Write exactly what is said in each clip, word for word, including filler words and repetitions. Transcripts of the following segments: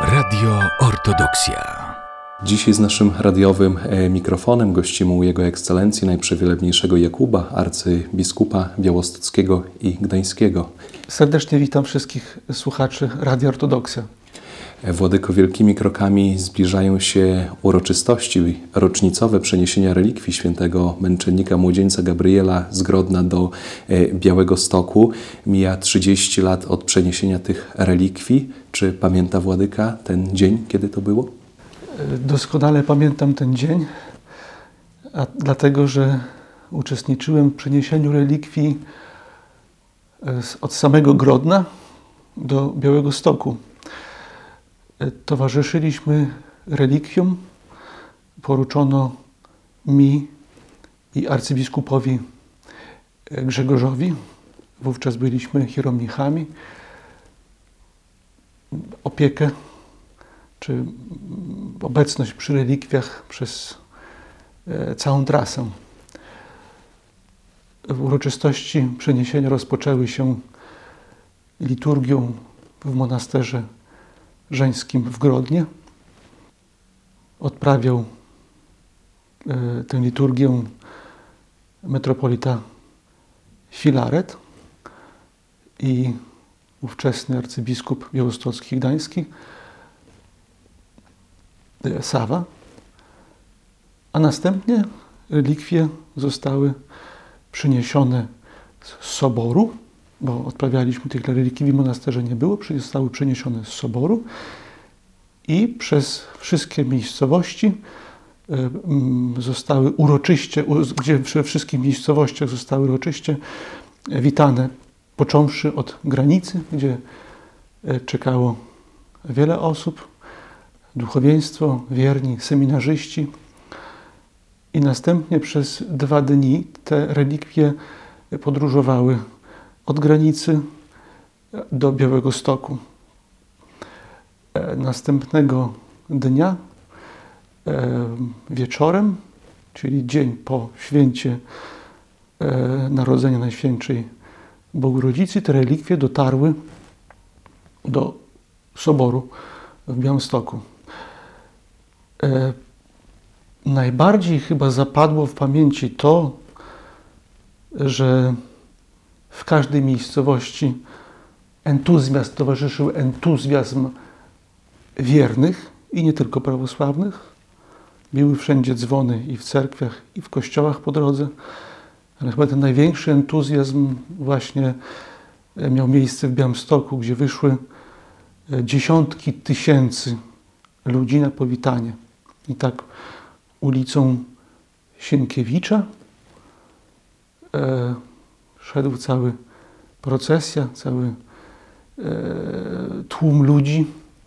Radio Ortodoksja. Dzisiaj z naszym radiowym mikrofonem gościmy u Jego Ekscelencji Najprzewielebniejszego Jakuba, arcybiskupa białostockiego i gdańskiego. Serdecznie witam wszystkich słuchaczy Radia Ortodoksja. Władyko, wielkimi krokami zbliżają się uroczystości rocznicowe przeniesienia relikwii świętego męczennika młodzieńca Gabriela z Grodna do Białegostoku. Mija trzydzieści lat od przeniesienia tych relikwii. Czy pamięta Władyka ten dzień, kiedy to było? Doskonale pamiętam ten dzień, a dlatego, że uczestniczyłem w przeniesieniu relikwii od samego Grodna do Białegostoku. Towarzyszyliśmy relikwiom, poruczono mi i arcybiskupowi Grzegorzowi, wówczas byliśmy hieromnichami, opiekę czy obecność przy relikwiach przez całą trasę. Uroczystości przeniesienia rozpoczęły się liturgią w monasterze żeńskim w Grodnie. Odprawiał e, tę liturgię metropolita Filaret i ówczesny arcybiskup białostocki i gdański e, Sawa, a następnie relikwie zostały przyniesione z soboru, bo odprawialiśmy tych relikwii w monasterze nie było, zostały przeniesione z soboru i przez wszystkie miejscowości zostały uroczyście, gdzie we wszystkich miejscowościach zostały uroczyście witane, począwszy od granicy, gdzie czekało wiele osób, duchowieństwo, wierni, seminarzyści, i następnie przez dwa dni te relikwie podróżowały od granicy do Białegostoku. Następnego dnia wieczorem, czyli dzień po święcie Narodzenia Najświętszej Bogu Rodzicy, te relikwie dotarły do soboru w Białymstoku. Najbardziej chyba zapadło w pamięci to, że w każdej miejscowości entuzjazm towarzyszył entuzjazm wiernych i nie tylko prawosławnych. Były wszędzie dzwony i w cerkwiach, i w kościołach po drodze, ale chyba ten największy entuzjazm właśnie miał miejsce w Białymstoku, gdzie wyszły dziesiątki tysięcy ludzi na powitanie. I tak ulicą Sienkiewicza e, szedł cały procesja, cały e, tłum ludzi.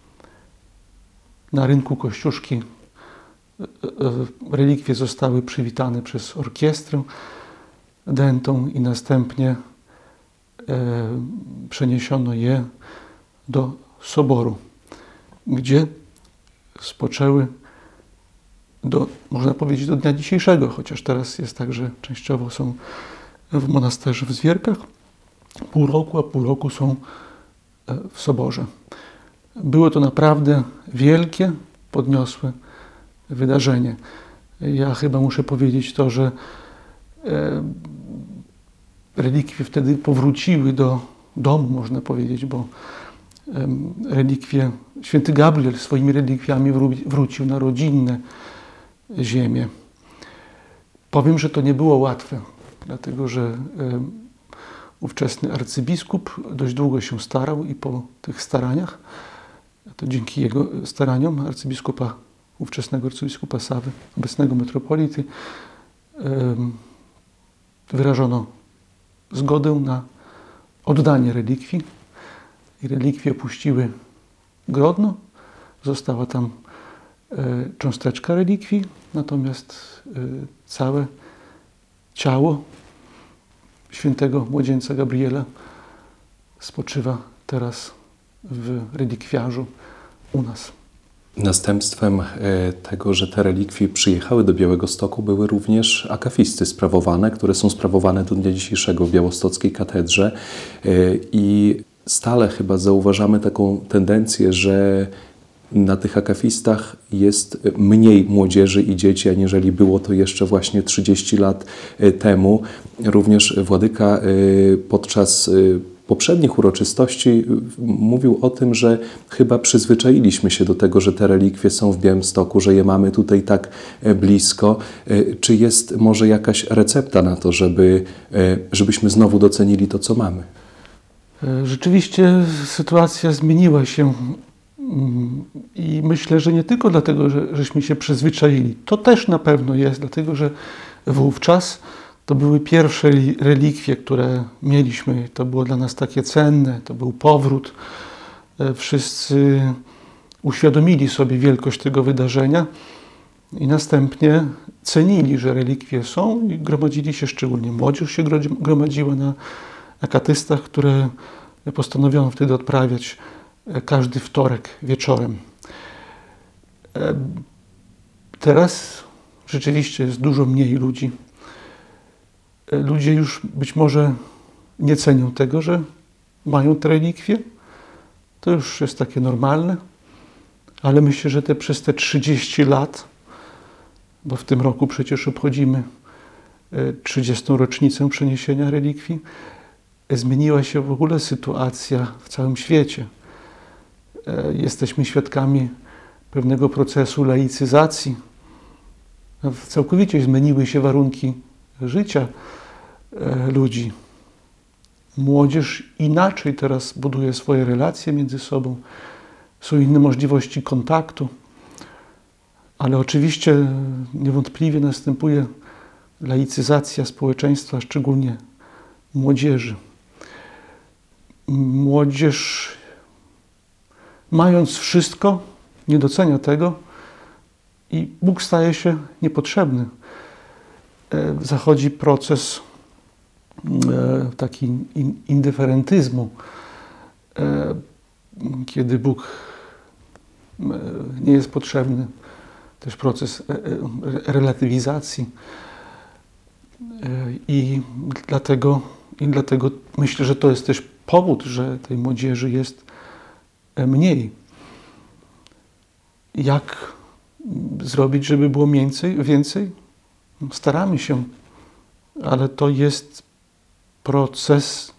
Na rynku Kościuszki e, e, relikwie zostały przywitane przez orkiestrę dętą i następnie e, przeniesiono je do soboru, gdzie spoczęły do, można powiedzieć, do dnia dzisiejszego, chociaż teraz jest tak, że częściowo są w monasterze w Zwierkach pół roku, a pół roku są w soborze. Było to naprawdę wielkie, podniosłe wydarzenie. Ja chyba muszę powiedzieć to, że e, relikwie wtedy powróciły do domu, można powiedzieć, bo e, relikwie, święty Gabriel swoimi relikwiami wró wrócił na rodzinne ziemię. Powiem, że to nie było łatwe, dlatego że e, ówczesny arcybiskup dość długo się starał i po tych staraniach, to dzięki jego staraniom arcybiskupa, ówczesnego arcybiskupa Sawy, obecnego metropolity, e, wyrażono zgodę na oddanie relikwii i relikwie opuściły Grodno. Została tam e, cząsteczka relikwii, natomiast e, całe ciało świętego młodzieńca Gabriela spoczywa teraz w relikwiarzu u nas. Następstwem tego, że te relikwie przyjechały do Białegostoku, były również akafisty sprawowane, które są sprawowane do dnia dzisiejszego w białostockiej katedrze. I stale chyba zauważamy taką tendencję, że Na tych akafistach jest mniej młodzieży i dzieci, aniżeli było to jeszcze właśnie trzydzieści lat temu. Również Władyka podczas poprzednich uroczystości mówił o tym, że chyba przyzwyczailiśmy się do tego, że te relikwie są w Białymstoku, że je mamy tutaj tak blisko. Czy jest może jakaś recepta na to, żeby, żebyśmy znowu docenili to, co mamy? Rzeczywiście sytuacja zmieniła się i myślę, że nie tylko dlatego, że żeśmy się przyzwyczaili. To też na pewno jest, dlatego że wówczas to były pierwsze relikwie, które mieliśmy. To było dla nas takie cenne, to był powrót. Wszyscy uświadomili sobie wielkość tego wydarzenia i następnie cenili, że relikwie są i gromadzili się, szczególnie młodzież się gromadziła na akatystach, które postanowiono wtedy odprawiać każdy wtorek wieczorem. Teraz rzeczywiście jest dużo mniej ludzi. Ludzie już być może nie cenią tego, że mają te relikwie. To już jest takie normalne. Ale myślę, że te przez te trzydzieści lat, bo w tym roku przecież obchodzimy trzydziestą rocznicę przeniesienia relikwii, zmieniła się w ogóle sytuacja w całym świecie. Jesteśmy świadkami pewnego procesu laicyzacji. Całkowicie zmieniły się warunki życia ludzi. Młodzież inaczej teraz buduje swoje relacje między sobą. Są inne możliwości kontaktu. Ale oczywiście niewątpliwie następuje laicyzacja społeczeństwa, szczególnie młodzieży. Młodzież, mając wszystko, nie docenia tego i Bóg staje się niepotrzebny. Zachodzi proces taki indyferentyzmu, kiedy Bóg nie jest potrzebny. Też proces relatywizacji. I dlatego, i dlatego myślę, że to jest też powód, że tej młodzieży jest mniej. Jak zrobić, żeby było więcej? więcej? Staramy się, ale to jest proces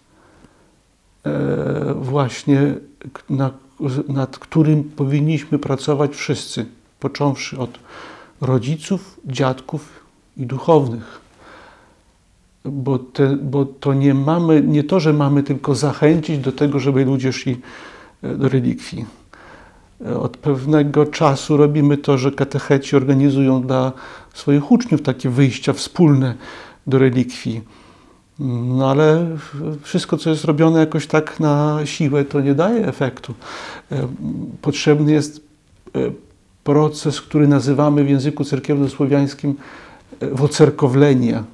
właśnie, na, nad którym powinniśmy pracować wszyscy, począwszy od rodziców, dziadków i duchownych. Bo, te, bo to nie mamy, nie to, że mamy tylko zachęcić do tego, żeby ludzie szli do relikwii. Od pewnego czasu robimy to, że katecheci organizują dla swoich uczniów takie wyjścia wspólne do relikwii. No ale wszystko, co jest robione jakoś tak na siłę, to nie daje efektu. Potrzebny jest proces, który nazywamy w języku cerkiewno-słowiańskim wocerkowlenia.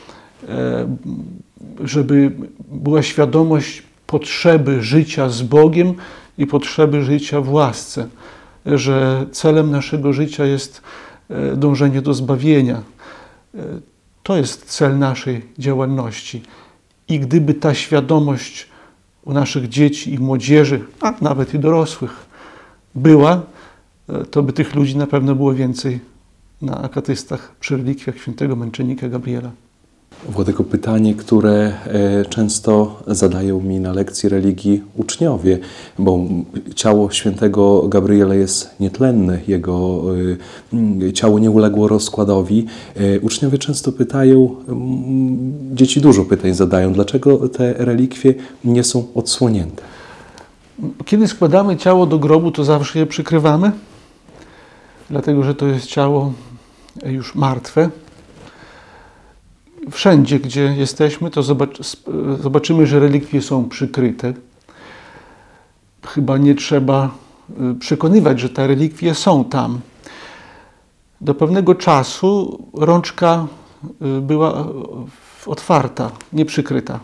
Żeby była świadomość potrzeby życia z Bogiem i potrzeby życia w łasce. Że celem naszego życia jest dążenie do zbawienia. To jest cel naszej działalności. I gdyby ta świadomość u naszych dzieci i młodzieży, a nawet i dorosłych była, to by tych ludzi na pewno było więcej na akatystach przy relikwiach świętego męczennika Gabriela. Władyko, pytanie, które często zadają mi na lekcji religii uczniowie, bo ciało świętego Gabriela jest nietlenne, jego ciało nie uległo rozkładowi. Uczniowie często pytają, dzieci dużo pytań zadają, dlaczego te relikwie nie są odsłonięte? Kiedy składamy ciało do grobu, to zawsze je przykrywamy, dlatego że to jest ciało już martwe. Wszędzie, gdzie jesteśmy, to zobaczymy, że relikwie są przykryte. Chyba nie trzeba przekonywać, że te relikwie są tam. Do pewnego czasu rączka była otwarta, nieprzykryta.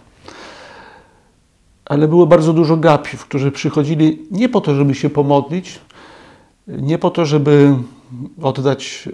Ale było bardzo dużo gapiów, którzy przychodzili nie po to, żeby się pomodlić, nie po to, żeby oddać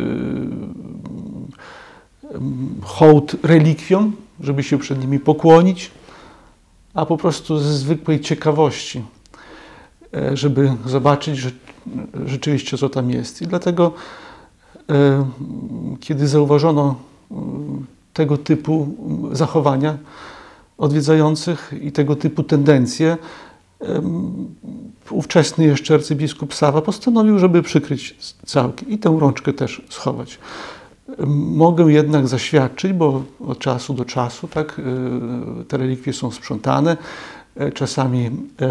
hołd relikwiom, żeby się przed nimi pokłonić, a po prostu ze zwykłej ciekawości, żeby zobaczyć, że rzeczywiście, co tam jest. I dlatego, e, kiedy zauważono e, tego typu zachowania odwiedzających i tego typu tendencje, e, ówczesny jeszcze arcybiskup Sawa postanowił, żeby przykryć całkiem i tę rączkę też schować. Mogę jednak zaświadczyć, bo od czasu do czasu tak, te relikwie są sprzątane. Czasami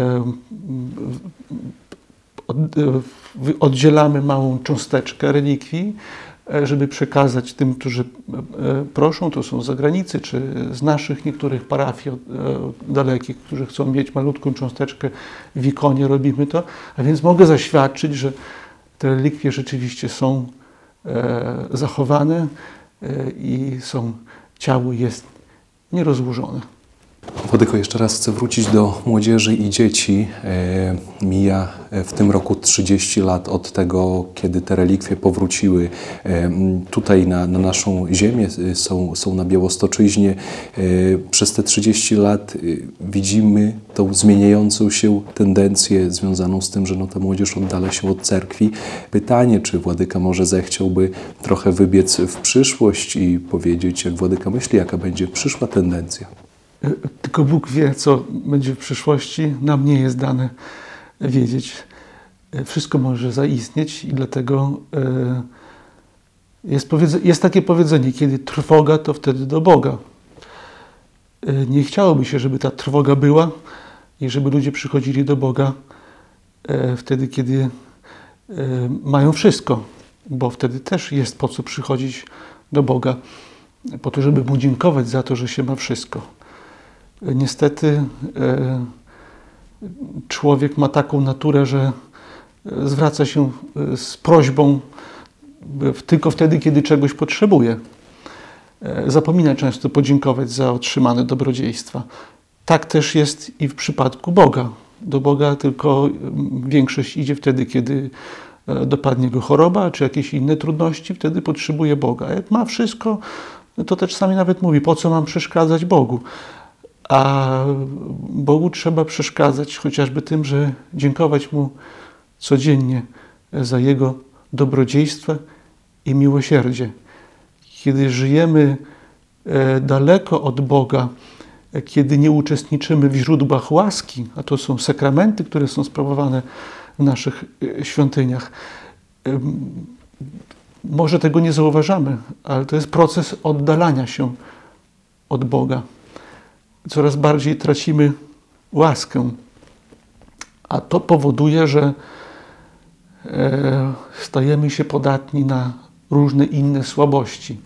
oddzielamy małą cząsteczkę relikwii, żeby przekazać tym, którzy proszą, to są z zagranicy, czy z naszych niektórych parafii dalekich, którzy chcą mieć malutką cząsteczkę w ikonie, robimy to. A więc mogę zaświadczyć, że te relikwie rzeczywiście są zachowane i są, ciało jest nierozłożone. Władyko, jeszcze raz chcę wrócić do młodzieży i dzieci. E, mija w tym roku trzydzieści lat od tego, kiedy te relikwie powróciły e, tutaj na, na naszą ziemię, są, są na Białostoczyźnie. E, przez te trzydzieści lat e, widzimy tą zmieniającą się tendencję związaną z tym, że no, ta młodzież oddala się od cerkwi. Pytanie, czy Władyka może zechciałby trochę wybiec w przyszłość i powiedzieć, jak Władyka myśli, jaka będzie przyszła tendencja? Tylko Bóg wie, co będzie w przyszłości. Nam nie jest dane wiedzieć. Wszystko może zaistnieć i dlatego jest, jest takie powiedzenie, kiedy trwoga, to wtedy do Boga. Nie chciałoby się, żeby ta trwoga była i żeby ludzie przychodzili do Boga wtedy, kiedy mają wszystko, bo wtedy też jest po co przychodzić do Boga, po to, żeby Mu dziękować za to, że się ma wszystko. Niestety e, człowiek ma taką naturę, że zwraca się z prośbą tylko wtedy, kiedy czegoś potrzebuje. E, zapomina często podziękować za otrzymane dobrodziejstwa. Tak też jest i w przypadku Boga. Do Boga tylko większość idzie wtedy, kiedy dopadnie go choroba, czy jakieś inne trudności, wtedy potrzebuje Boga. Jak ma wszystko, to też czasami nawet mówi, po co mam przeszkadzać Bogu? A Bogu trzeba przeszkadzać chociażby tym, że dziękować Mu codziennie za Jego dobrodziejstwa i miłosierdzie. Kiedy żyjemy daleko od Boga, kiedy nie uczestniczymy w źródłach łaski, a to są sakramenty, które są sprawowane w naszych świątyniach, może tego nie zauważamy, ale to jest proces oddalania się od Boga. Coraz bardziej tracimy łaskę, a to powoduje, że stajemy się podatni na różne inne słabości.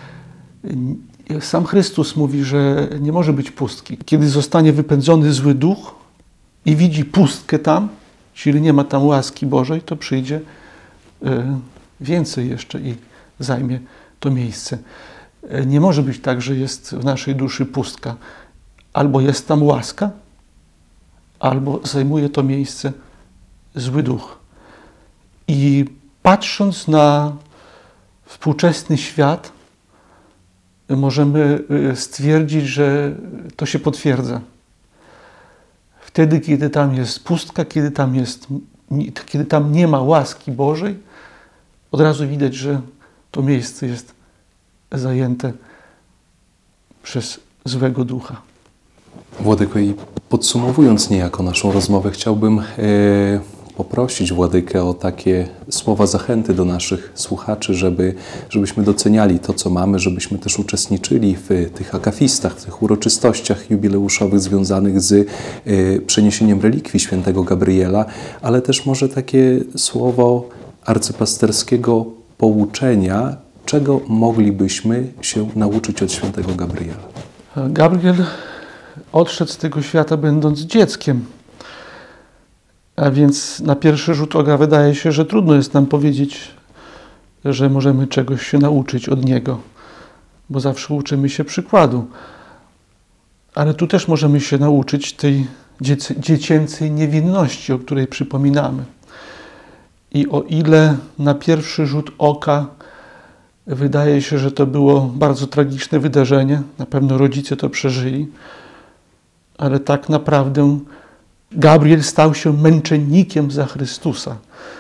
Sam Chrystus mówi, że nie może być pustki. Kiedy zostanie wypędzony zły duch i widzi pustkę tam, czyli nie ma tam łaski Bożej, to przyjdzie więcej jeszcze i zajmie to miejsce. Nie może być tak, że jest w naszej duszy pustka. Albo jest tam łaska, albo zajmuje to miejsce zły duch. I patrząc na współczesny świat, możemy stwierdzić, że to się potwierdza. Wtedy, kiedy tam jest pustka, kiedy tam, jest, kiedy tam nie ma łaski Bożej, od razu widać, że to miejsce jest zajęte przez złego ducha. Władyko, i podsumowując niejako naszą rozmowę, chciałbym e, poprosić Władykę o takie słowa zachęty do naszych słuchaczy, żeby, żebyśmy doceniali to, co mamy, żebyśmy też uczestniczyli w tych akafistach, w tych uroczystościach jubileuszowych związanych z e, przeniesieniem relikwii świętego Gabriela, ale też może takie słowo arcypasterskiego pouczenia, czego moglibyśmy się nauczyć od świętego Gabriela. Gabriel odszedł z tego świata będąc dzieckiem. A więc na pierwszy rzut oka wydaje się, że trudno jest nam powiedzieć, że możemy czegoś się nauczyć od niego, bo zawsze uczymy się przykładu. Ale tu też możemy się nauczyć tej dzieci- dziecięcej niewinności, o której przypominamy. I o ile na pierwszy rzut oka wydaje się, że to było bardzo tragiczne wydarzenie, na pewno rodzice to przeżyli, ale tak naprawdę Gabriel stał się męczennikiem za Chrystusa.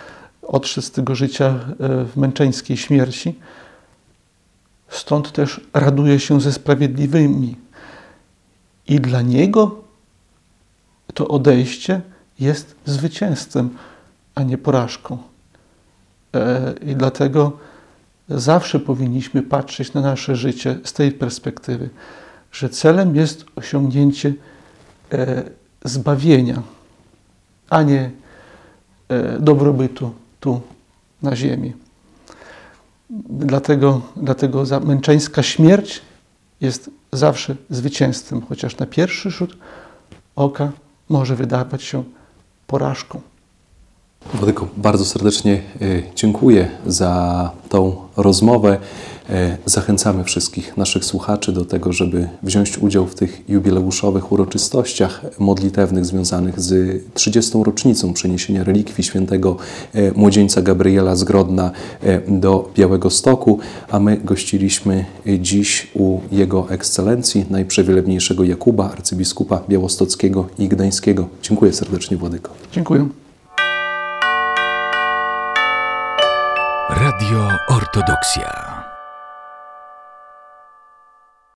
odszedł z tego życia w męczeńskiej śmierci. Stąd też raduje się ze sprawiedliwymi. I dla Niego to odejście jest zwycięstwem, a nie porażką. I dlatego zawsze powinniśmy patrzeć na nasze życie z tej perspektywy, że celem jest osiągnięcie zbawienia, a nie dobrobytu tu na ziemi. Dlatego, dlatego męczeńska śmierć jest zawsze zwycięstwem, chociaż na pierwszy rzut oka może wydawać się porażką. Władyko, bardzo serdecznie dziękuję za tą rozmowę. Zachęcamy wszystkich naszych słuchaczy do tego, żeby wziąć udział w tych jubileuszowych uroczystościach modlitewnych związanych z trzydziestą rocznicą przeniesienia relikwii świętego młodzieńca Gabriela z Grodna do Białegostoku, a my gościliśmy dziś u Jego Ekscelencji Najprzewielebniejszego Jakuba, arcybiskupa białostockiego i gdańskiego. Dziękuję serdecznie, Władyko. Dziękuję. Radio Ortodoksja.